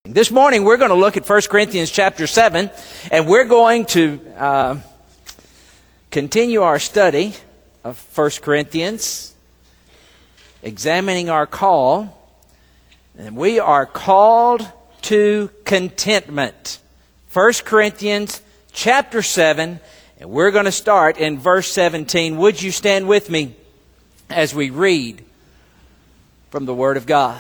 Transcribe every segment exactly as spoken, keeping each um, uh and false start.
This morning we're going to look at First Corinthians chapter seven, and we're going to uh, continue our study of First Corinthians, examining our call. And we are called to contentment. First Corinthians chapter seven, and we're going to start in verse seventeen. Would you stand with me as we read from the Word of God?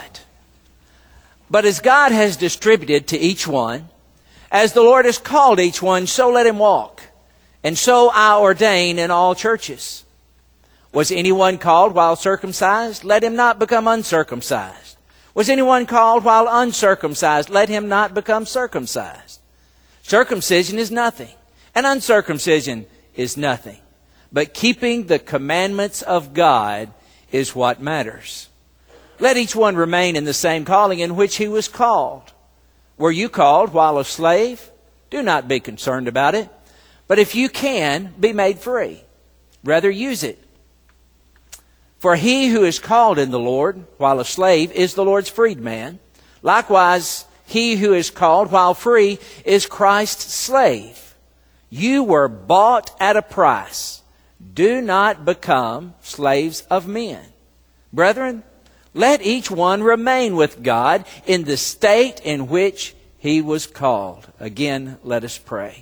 But as God has distributed to each one, as the Lord has called each one, so let him walk. And so I ordain in all churches. Was anyone called while circumcised? Let him not become uncircumcised. Was anyone called while uncircumcised? Let him not become circumcised. Circumcision is nothing, and uncircumcision is nothing. But keeping the commandments of God is what matters. Let each one remain in the same calling in which he was called. Were you called while a slave? Do not be concerned about it. But if you can, be made free. Rather use it. For he who is called in the Lord while a slave is the Lord's freedman. Likewise, he who is called while free is Christ's slave. You were bought at a price. Do not become slaves of men. Brethren, let each one remain with God in the state in which he was called. Again, let us pray.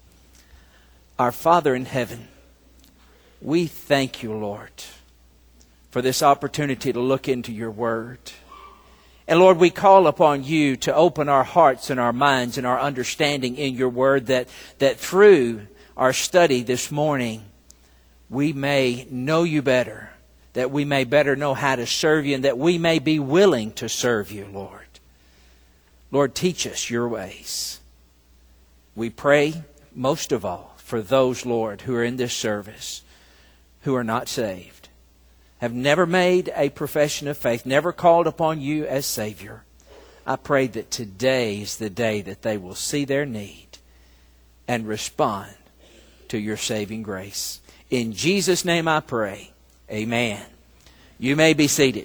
Our Father in heaven, we thank you, Lord, for this opportunity to look into your word. And Lord, we call upon you to open our hearts and our minds and our understanding in your word, that, that through our study this morning, we may know you better, that we may better know how to serve you, and that we may be willing to serve you, Lord. Lord, teach us your ways. We pray most of all for those, Lord, who are in this service, who are not saved, have never made a profession of faith, never called upon you as Savior. I pray that today is the day that they will see their need and respond to your saving grace. In Jesus' name I pray. Amen. You may be seated.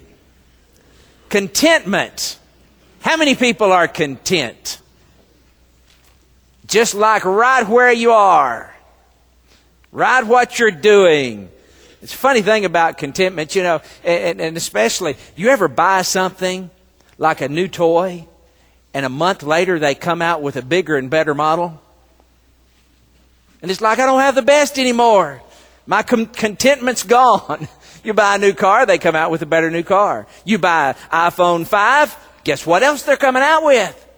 Contentment. How many people are content? Just like right where you are. Right what you're doing. It's a funny thing about contentment, you know, and, and especially, you ever buy something like a new toy, and a month later they come out with a bigger and better model? And it's like, I don't have the best anymore. My com- contentment's gone. You buy a new car, they come out with a better new car. You buy an iPhone five, guess what else they're coming out with?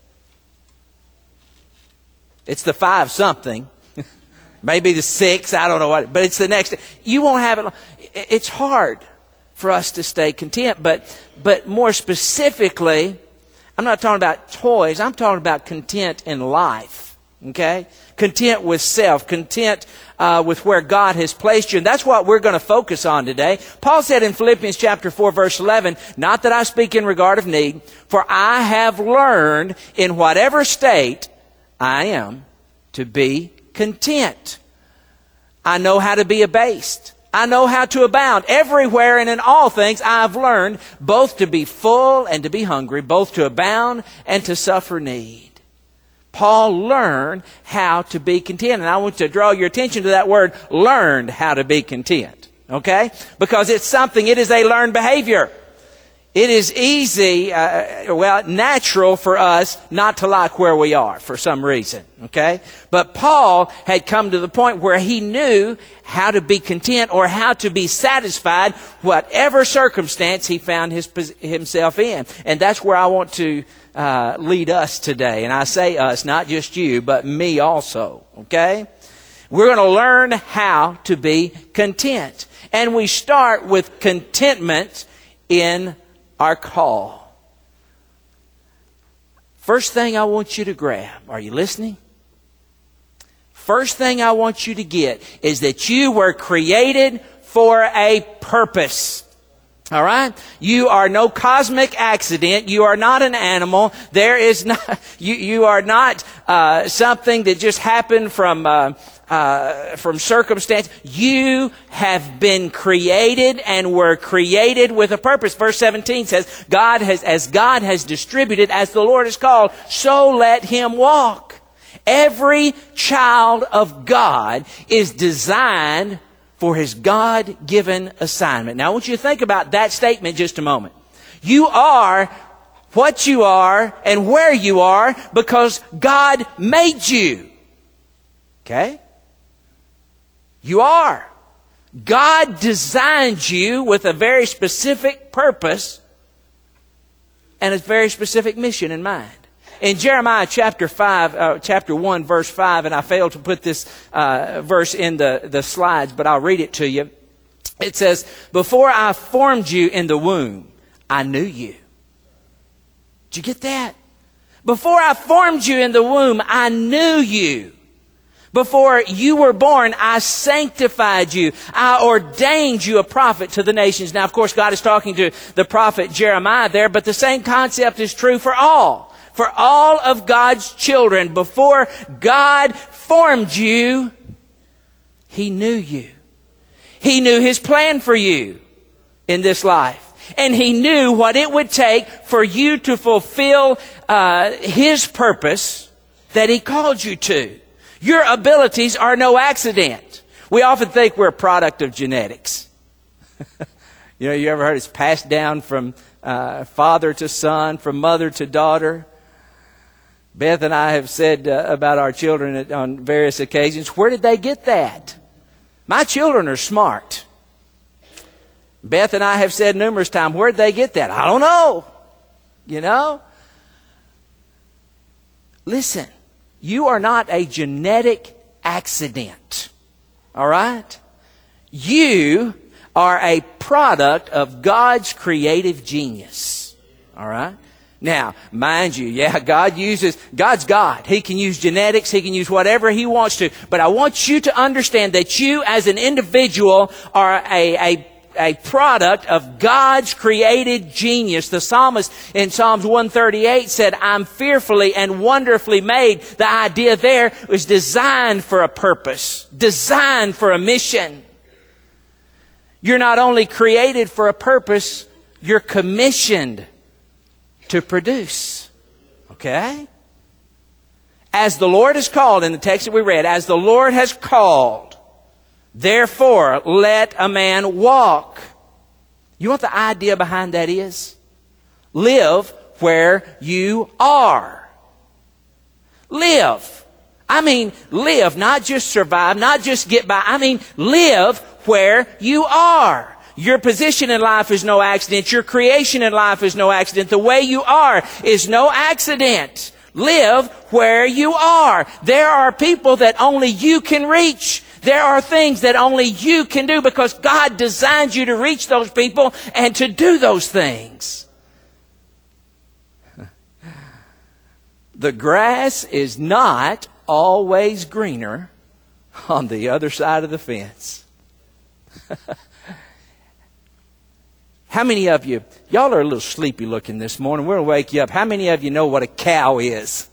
It's the five something. Maybe the six, I don't know what, but it's the next. You won't have it. It's hard for us to stay content, but, but more specifically, I'm not talking about toys, I'm talking about content in life, okay? Content with self, content uh, with where God has placed you. And that's what we're going to focus on today. Paul said in Philippians chapter four, verse eleven, not that I speak in regard of need, for I have learned in whatever state I am to be content. I know how to be abased. I know how to abound. Everywhere and in all things I've learned both to be full and to be hungry, both to abound and to suffer need. Paul learned how to be content. And I want to draw your attention to that word, learned how to be content. Okay? Because it's something, it is a learned behavior. It is easy, uh, well, natural for us not to like where we are for some reason. Okay? But Paul had come to the point where he knew how to be content or how to be satisfied whatever circumstance he found his, himself in. And that's where I want to Uh, lead us today. And I say us, not just you, but me also. Okay? We're going to learn how to be content. And we start with contentment in our call. First thing I want you to grab, are you listening? First thing I want you to get is that you were created for a purpose. All right? You are no cosmic accident. You are not an animal. There is not, you, you are not uh, something that just happened from, uh, uh, from circumstance. You have been created and were created with a purpose. Verse seventeen says, God has, as God has distributed, as the Lord has called, so let him walk. Every child of God is designed for his God-given assignment. Now, I want you to think about that statement just a moment. You are what you are and where you are because God made you. Okay? You are. God designed you with a very specific purpose and a very specific mission in mind. In Jeremiah chapter five, uh, chapter one, verse five, and I failed to put this uh, verse in the, the slides, but I'll read it to you. It says, before I formed you in the womb, I knew you. Did you get that? Before I formed you in the womb, I knew you. Before you were born, I sanctified you. I ordained you a prophet to the nations. Now, of course, God is talking to the prophet Jeremiah there, but the same concept is true for all. For all of God's children, before God formed you, he knew you. He knew his plan for you in this life. And he knew what it would take for you to fulfill uh, his purpose that he called you to. Your abilities are no accident. We often think we're a product of genetics. You know, you ever heard it's passed down from uh, father to son, from mother to daughter? Beth and I have said uh, about our children at, on various occasions, where did they get that? My children are smart. Beth and I have said numerous times, where did they get that? I don't know. You know? Listen, you are not a genetic accident. All right? You are a product of God's creative genius. All right? Now, mind you, yeah, God uses, God's God. He can use genetics. He can use whatever he wants to. But I want you to understand that you as an individual are a, a, a product of God's created genius. The psalmist in Psalms one thirty-eight said, I'm fearfully and wonderfully made. The idea there was designed for a purpose, designed for a mission. You're not only created for a purpose, you're commissioned to produce. Okay? As the Lord has called, in the text that we read, as the Lord has called, therefore let a man walk. You know what the idea behind that is? Live where you are. Live. I mean, live, not just survive, not just get by. I mean, live where you are. Your position in life is no accident. Your creation in life is no accident. The way you are is no accident. Live where you are. There are people that only you can reach. There are things that only you can do because God designed you to reach those people and to do those things. The grass is not always greener on the other side of the fence. How many of you, y'all are a little sleepy looking this morning. We'll wake you up. How many of you know what a cow is?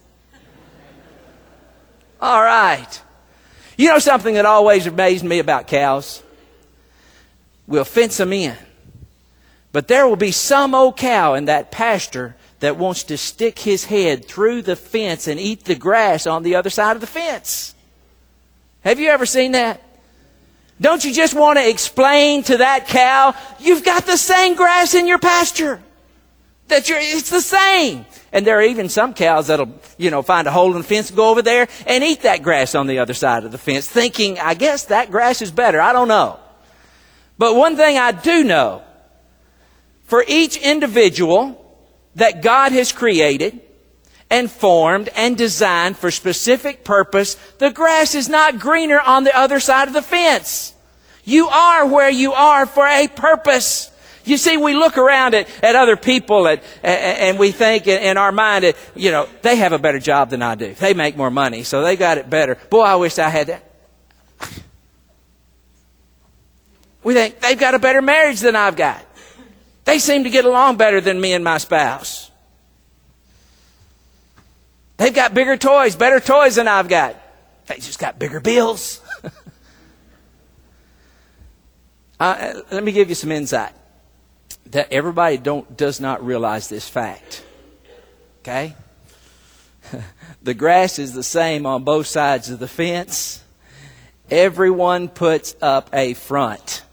All right. You know something that always amazed me about cows? We'll fence them in. But there will be some old cow in that pasture that wants to stick his head through the fence and eat the grass on the other side of the fence. Have you ever seen that? Don't you just want to explain to that cow, you've got the same grass in your pasture? That you're, it's the same. And there are even some cows that'll, you know, find a hole in the fence, go over there and eat that grass on the other side of the fence, thinking, I guess that grass is better. I don't know. But one thing I do know, for each individual that God has created and formed and designed for specific purpose, the grass is not greener on the other side of the fence. You are where you are for a purpose. You see, we look around at, at other people at, and we think in, in our mind that, you know, they have a better job than I do. They make more money, so they got it better. Boy, I wish I had that. We think they've got a better marriage than I've got. They seem to get along better than me and my spouse. They've got bigger toys, better toys than I've got. They just got bigger bills. uh, let me give you some insight. That everybody don't does not realize this fact. Okay? The grass is the same on both sides of the fence. Everyone puts up a front.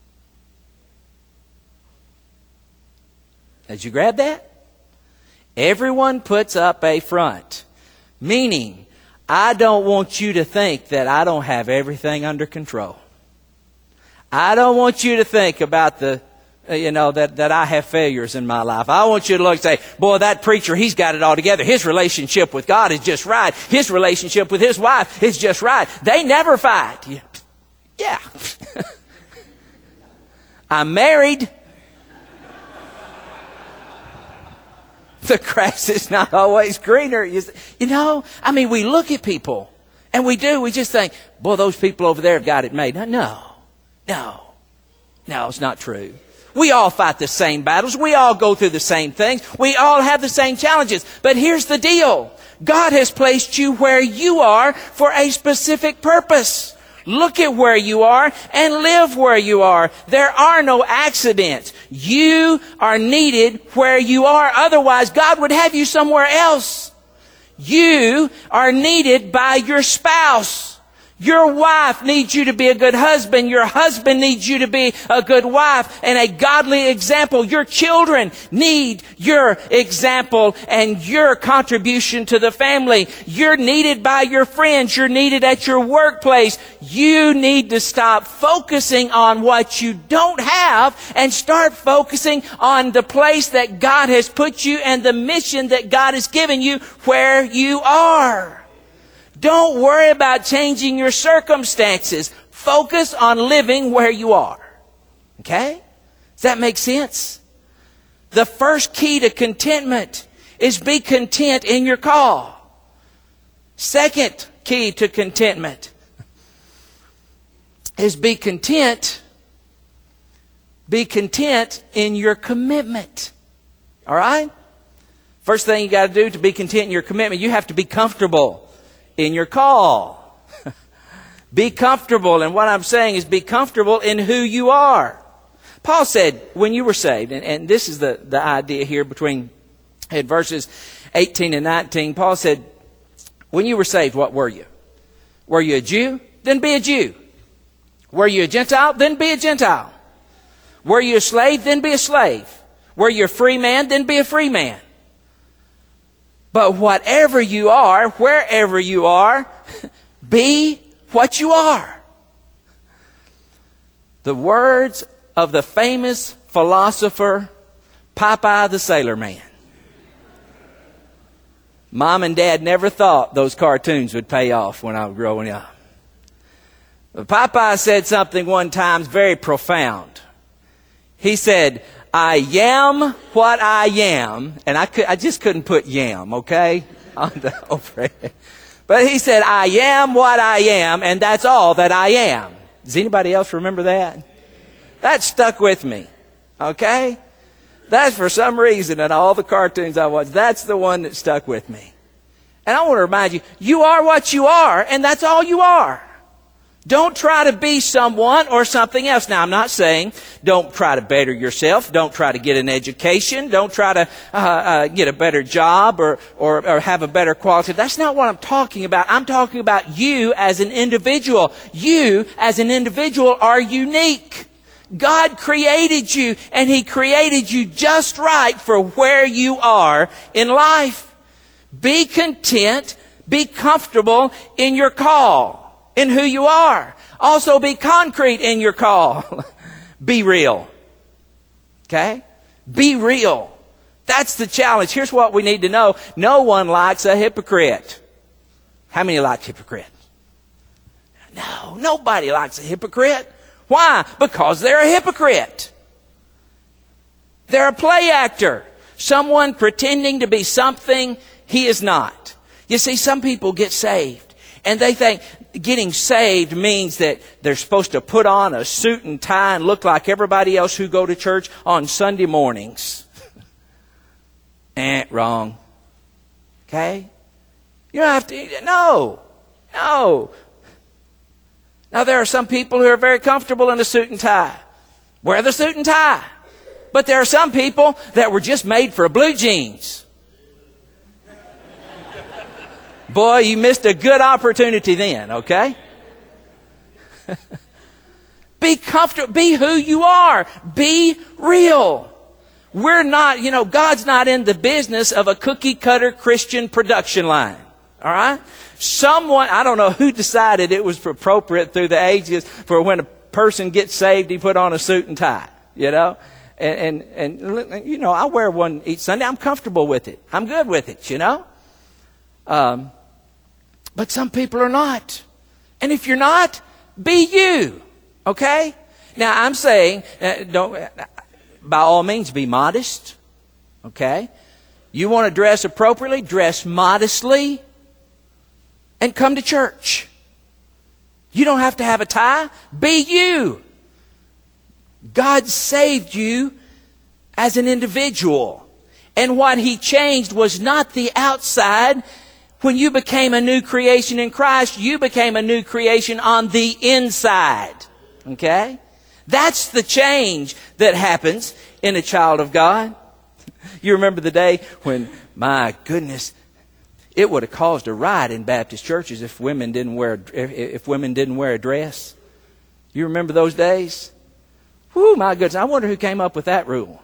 Did you grab that? Everyone puts up a front. Meaning, I don't want you to think that I don't have everything under control. I don't want you to think about the, you know, that, that I have failures in my life. I want you to look and say, boy, that preacher, he's got it all together. His relationship with God is just right. His relationship with his wife is just right. They never fight. Yeah. I'm married. The grass is not always greener. You know, I mean, we look at people, and we do. We just think, boy, those people over there have got it made. No, no, no, it's not true. We all fight the same battles. We all go through the same things. We all have the same challenges. But here's the deal. God has placed you where you are for a specific purpose. Look at where you are and live where you are. There are no accidents. You are needed where you are. Otherwise, God would have you somewhere else. You are needed by your spouse. Your wife needs you to be a good husband. Your husband needs you to be a good wife and a godly example. Your children need your example and your contribution to the family. You're needed by your friends. You're needed at your workplace. You need to stop focusing on what you don't have and start focusing on the place that God has put you and the mission that God has given you where you are. Don't worry about changing your circumstances. Focus on living where you are. Okay? Does that make sense? The first key to contentment is be content in your call. Second key to contentment is be content. Be content in your commitment. All right? First thing you got to do to be content in your commitment, you have to be comfortable in your call. Be comfortable. And what I'm saying is be comfortable in who you are. Paul said, when you were saved, and, and this is the, the idea here between in verses eighteen and nineteen, Paul said, when you were saved, what were you? Were you a Jew? Then be a Jew. Were you a Gentile? Then be a Gentile. Were you a slave? Then be a slave. Were you a free man? Then be a free man. But whatever you are, wherever you are, be what you are. The words of the famous philosopher Popeye the Sailor Man. Mom and Dad never thought those cartoons would pay off when I was growing up. But Popeye said something one time very profound. He said, I am what I am, and I could, I just couldn't put yam, okay, on the over it. But he said, I am what I am, and that's all that I am. Does anybody else remember that? That stuck with me, okay? That's for some reason in all the cartoons I watched, that's the one that stuck with me. And I want to remind you, you are what you are, and that's all you are. Don't try to be someone or something else. Now, I'm not saying don't try to better yourself. Don't try to get an education. Don't try to uh, uh, get a better job or, or, or have a better quality. That's not what I'm talking about. I'm talking about you as an individual. You as an individual are unique. God created you, and He created you just right for where you are in life. Be content. Be comfortable in your call. In who you are. Also be concrete in your call. Be real. Okay? Be real. That's the challenge. Here's what we need to know. No one likes a hypocrite. How many like hypocrites? No, nobody likes a hypocrite. Why? Because they're a hypocrite. They're a play actor. Someone pretending to be something he is not. You see, some people get saved and they think, getting saved means that they're supposed to put on a suit and tie and look like everybody else who go to church on Sunday mornings. Eh, wrong. Okay? You don't have to, no, no. Now there are some people who are very comfortable in a suit and tie. Wear the suit and tie. But there are some people that were just made for blue jeans. Boy, you missed a good opportunity then, okay? Be comfortable. Be who you are. Be real. We're not, you know, God's not in the business of a cookie cutter Christian production line. All right? Someone, I don't know who decided it was appropriate through the ages for when a person gets saved, he put on a suit and tie, you know? And, and, and you know, I wear one each Sunday. I'm comfortable with it. I'm good with it, you know? Um, but some people are not. And if you're not, be you. Okay? Now, I'm saying, uh, don't, uh, by all means, be modest. Okay? You want to dress appropriately, dress modestly, and come to church. You don't have to have a tie. Be you. God saved you as an individual. And what He changed was not the outside. When you became a new creation in Christ, you became a new creation on the inside. Okay? That's the change that happens in a child of God. You remember the day when, my goodness, it would have caused a riot in Baptist churches if women didn't wear if, if women didn't wear a dress. You remember those days? Whew, my goodness, I wonder who came up with that rule.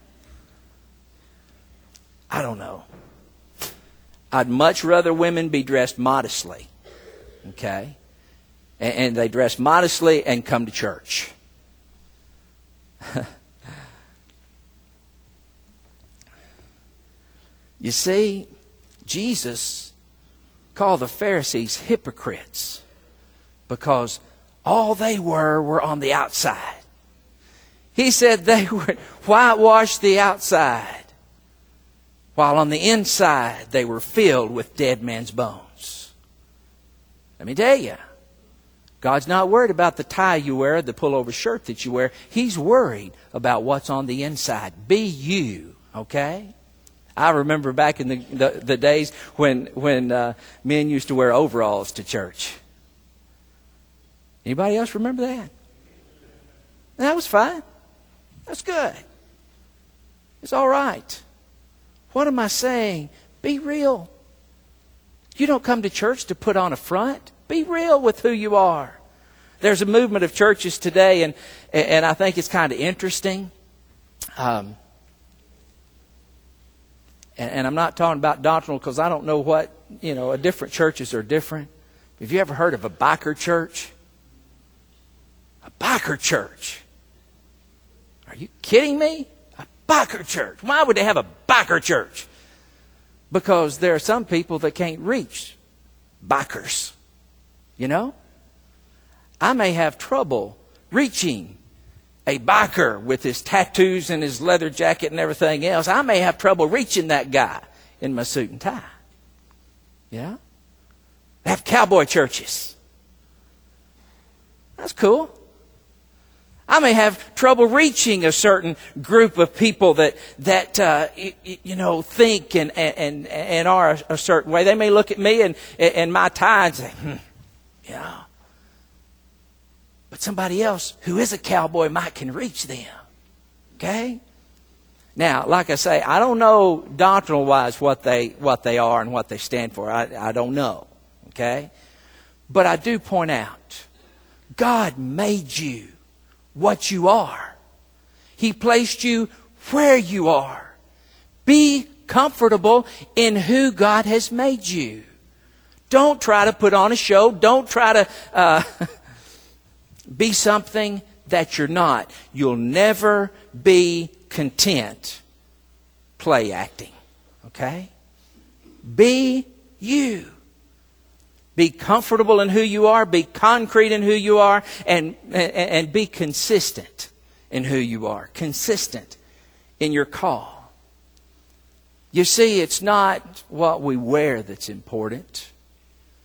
I don't know. I'd much rather women be dressed modestly. Okay? And, and they dress modestly and come to church. You see, Jesus called the Pharisees hypocrites because all they were were on the outside. He said they would whitewash the outside, while on the inside they were filled with dead men's bones. Let me tell you, God's not worried about the tie you wear, the pullover shirt that you wear. He's worried about what's on the inside. Be you, okay? I remember back in the, the, the days when, when uh, men used to wear overalls to church. Anybody else remember that? That was fine. That's good. It's all right. What am I saying? Be real. You don't come to church to put on a front. Be real with who you are. There's a movement of churches today, and and I think it's kind of interesting. Um, and, and I'm not talking about doctrinal because I don't know what, you know, different churches are different. Have you ever heard of a biker church? A biker church. Are you kidding me? A biker church. Why would they have a biker church? Because there are some people that can't reach bikers. You know? I may have trouble reaching a biker with his tattoos and his leather jacket and everything else. I may have trouble reaching that guy in my suit and tie. Yeah? They have cowboy churches. That's cool. I may have trouble reaching a certain group of people that that uh, you, you know think and and and are a, a certain way. They may look at me and and my tie and say, hmm, yeah. But somebody else who is a cowboy might can reach them. Okay. Now, like I say, I don't know doctrinal wise what they what they are and what they stand for. I I don't know. Okay. But I do point out, God made you what you are. He placed you where you are. Be comfortable in who God has made you. Don't try to put on a show. Don't try to uh, be something that you're not. You'll never be content play acting. Okay? Be you. Be comfortable in who you are. Be concrete in who you are. And, and, and be consistent in who you are. Consistent in your call. You see, it's not what we wear that's important.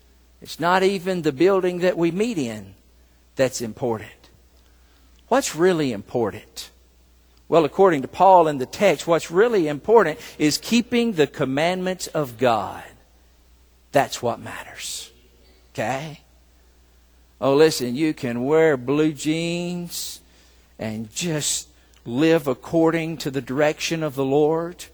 It's not even the building that we meet in that's important. What's really important? Well, according to Paul in the text, what's really important is keeping the commandments of God. That's what matters. Okay? Oh, listen, you can wear blue jeans and just live according to the direction of the Lord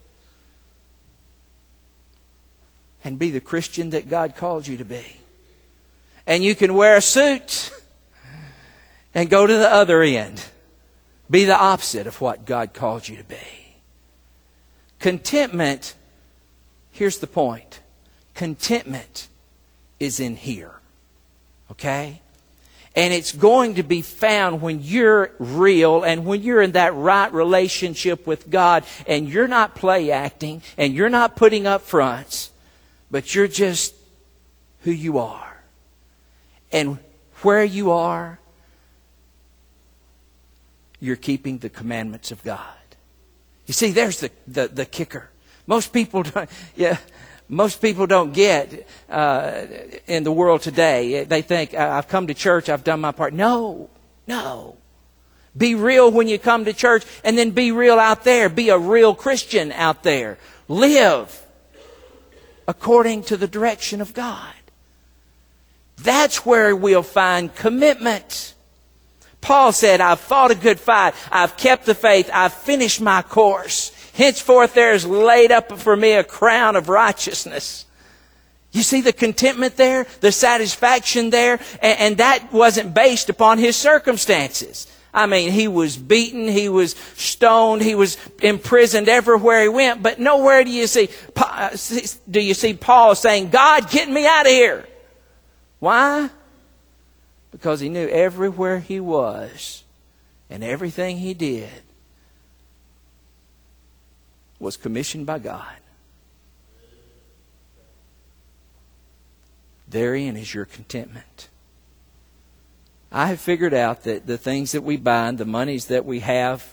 and be the Christian that God called you to be. And you can wear a suit and go to the other end. Be the opposite of what God called you to be. Contentment, here's the point. Contentment is in here. Okay? And it's going to be found when you're real and when you're in that right relationship with God and you're not play acting and you're not putting up fronts, but you're just who you are. And where you are, you're keeping the commandments of God. You see, there's the, the, the kicker. Most people don't, yeah, most people don't get uh, in the world today. They think, I've come to church, I've done my part. No, no. Be real when you come to church, and then be real out there. Be a real Christian out there. Live according to the direction of God. That's where we'll find commitment. Paul said, I've fought a good fight. I've kept the faith. I've finished my course. Henceforth there is laid up for me a crown of righteousness. You see the contentment there? The satisfaction there? And, and that wasn't based upon his circumstances. I mean, he was beaten, he was stoned, he was imprisoned everywhere he went. But nowhere do you see, do you see Paul saying, God, get me out of here. Why? Because he knew everywhere he was and everything he did was commissioned by God. Therein is your contentment. I have figured out that the things that we bind, the monies that we have,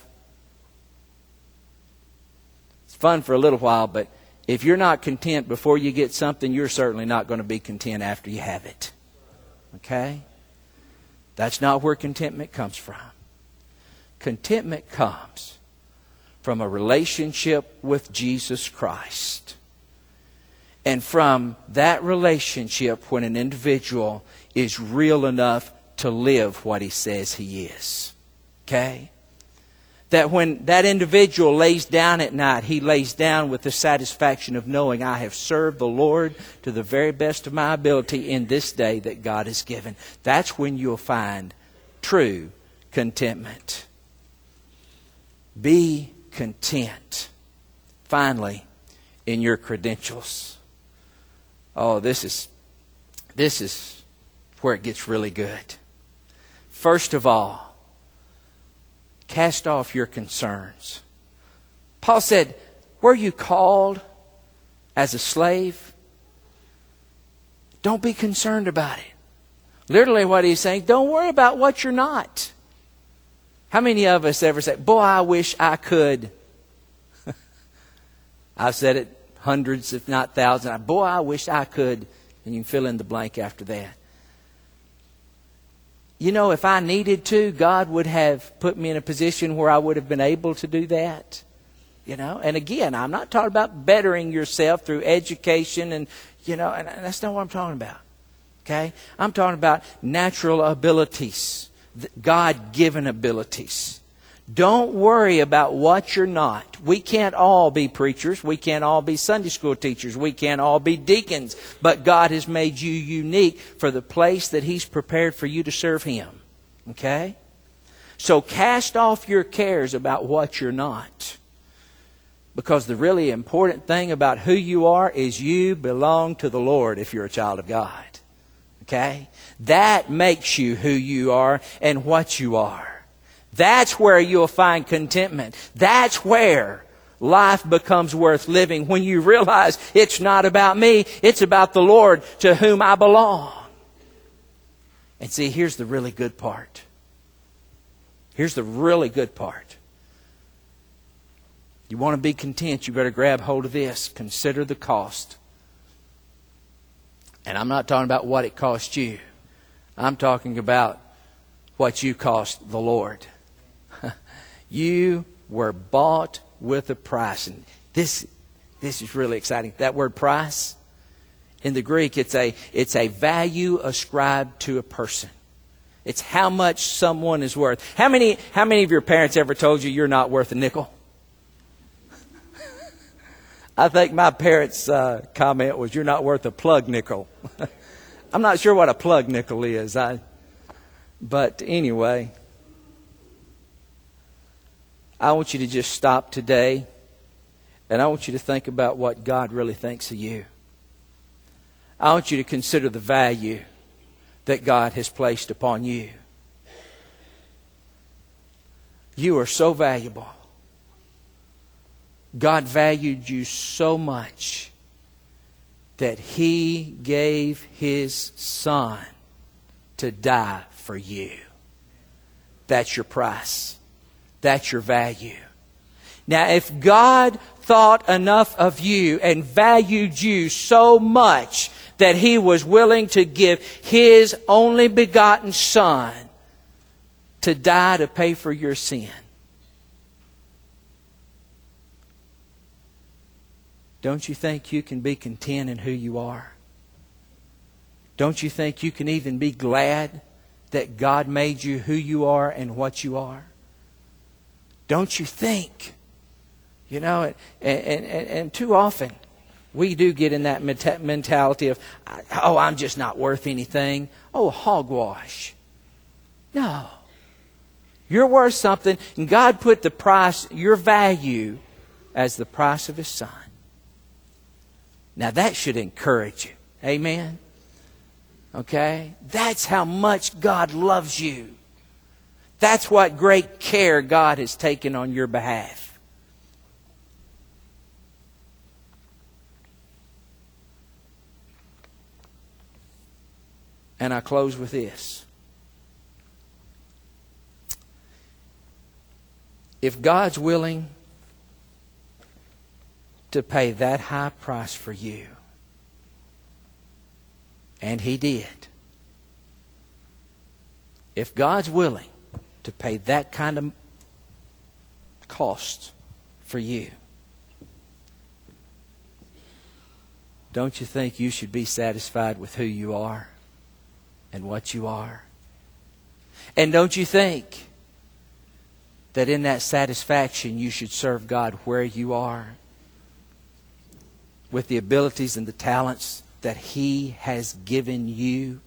it's fun for a little while, but if you're not content before you get something, you're certainly not going to be content after you have it. Okay? That's not where contentment comes from. Contentment comes from a relationship with Jesus Christ. And from that relationship, when an individual is real enough to live what he says he is. Okay? That when that individual lays down at night, he lays down with the satisfaction of knowing, I have served the Lord to the very best of my ability in this day that God has given. That's when you'll find true contentment. Be content. Finally, in your credentials. Oh, this is, this is where it gets really good. First of all, cast off your concerns. Paul said, were you called as a slave? Don't be concerned about it. Literally what he's saying, don't worry about what you're not. How many of us ever say, boy, I wish I could. I've said it hundreds, if not thousands. Boy, I wish I could. And you can fill in the blank after that. You know, if I needed to, God would have put me in a position where I would have been able to do that. You know, and again, I'm not talking about bettering yourself through education and, you know, and that's not what I'm talking about. Okay? I'm talking about natural abilities, God-given abilities. Don't worry about what you're not. We can't all be preachers. We can't all be Sunday school teachers. We can't all be deacons. But God has made you unique for the place that He's prepared for you to serve Him. Okay? So cast off your cares about what you're not. Because the really important thing about who you are is you belong to the Lord if you're a child of God. Okay? That makes you who you are and what you are. That's where you'll find contentment. That's where life becomes worth living. When you realize it's not about me, it's about the Lord to whom I belong. And see, here's the really good part. Here's the really good part. You want to be content, you better grab hold of this. Consider the cost. And I'm not talking about what it cost you. I'm talking about what you cost the Lord. You were bought with a price. And this, this is really exciting. That word price, in the Greek, it's a, it's a value ascribed to a person. It's how much someone is worth. How many, how many of your parents ever told you you're not worth a nickel? I think my parents' uh, comment was, you're not worth a plug nickel. I'm not sure what a plug nickel is. I, but anyway, I want you to just stop today, and I want you to think about what God really thinks of you. I want you to consider the value that God has placed upon you. You are so valuable. God valued you so much that He gave His Son to die for you. That's your price. That's your value. Now, if God thought enough of you and valued you so much that He was willing to give His only begotten Son to die to pay for your sin, don't you think you can be content in who you are? Don't you think you can even be glad that God made you who you are and what you are? Don't you think? You know, and, and, and, and too often we do get in that mentality of, oh, I'm just not worth anything. Oh, hogwash. No. You're worth something, and God put the price, your value, as the price of His Son. Now that should encourage you. Amen? Okay? That's how much God loves you. That's what great care God has taken on your behalf. And I close with this. If God's willing to pay that high price for you, and He did, if God's willing to pay that kind of cost for you, don't you think you should be satisfied with who you are and what you are? And don't you think that in that satisfaction you should serve God where you are, with the abilities and the talents that He has given you?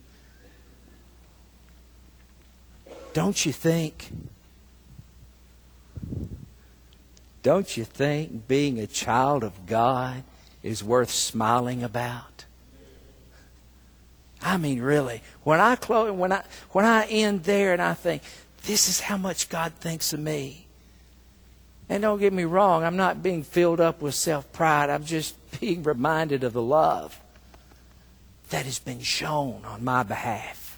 Don't you think, don't you think being a child of God is worth smiling about? I mean, really, when I close, when I when I end there and I think, this is how much God thinks of me. And don't get me wrong, I'm not being filled up with self-pride. I'm just being reminded of the love that has been shown on my behalf.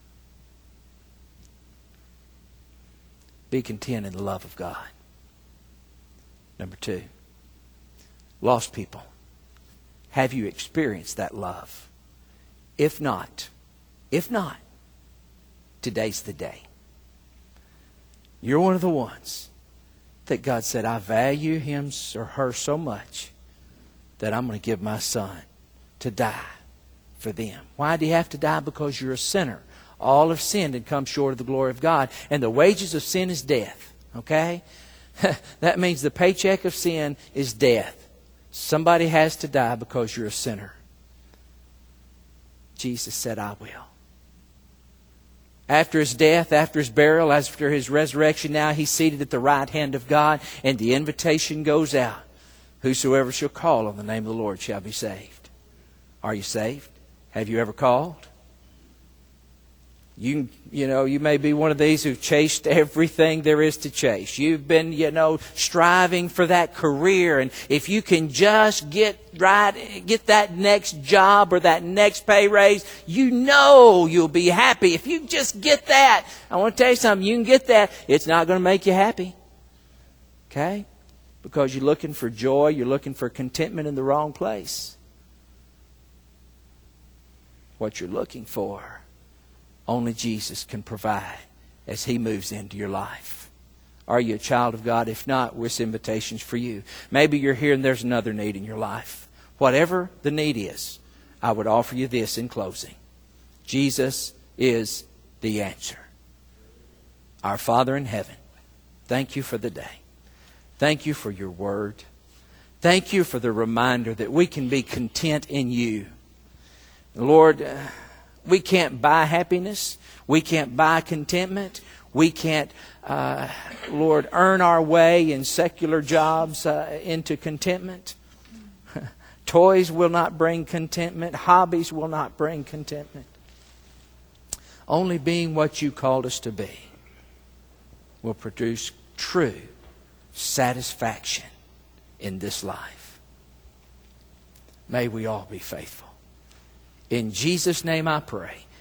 Be content in the love of God. Number two, lost people, have you experienced that love? If not, if not, today's the day. You're one of the ones that God said, I value him or her so much that I'm going to give my Son to die for them. Why do you have to die? Because you're a sinner. All have sinned and come short of the glory of God. And the wages of sin is death. Okay? That means the paycheck of sin is death. Somebody has to die because you're a sinner. Jesus said, I will. After his death, after his burial, after his resurrection, now he's seated at the right hand of God, and the invitation goes out. Whosoever shall call on the name of the Lord shall be saved. Are you saved? Have you ever called? You, you know, you may be one of these who've chased everything there is to chase. You've been, you know, striving for that career. And if you can just get right, get that next job or that next pay raise, you know you'll be happy. If you just get that, I want to tell you something, you can get that. It's not going to make you happy. Okay? Because you're looking for joy, you're looking for contentment in the wrong place. what you're looking for, only Jesus can provide as He moves into your life. Are you a child of God? If not, this invitation's for you. Maybe you're here and there's another need in your life. Whatever the need is, I would offer you this in closing. Jesus is the answer. Our Father in heaven, thank you for the day. Thank you for your word. Thank you for the reminder that we can be content in you. Lord, uh, we can't buy happiness. We can't buy contentment. We can't, uh, Lord, earn our way in secular jobs uh, into contentment. Toys will not bring contentment. Hobbies will not bring contentment. Only being what you called us to be will produce true satisfaction in this life. May we all be faithful. In Jesus' name I pray.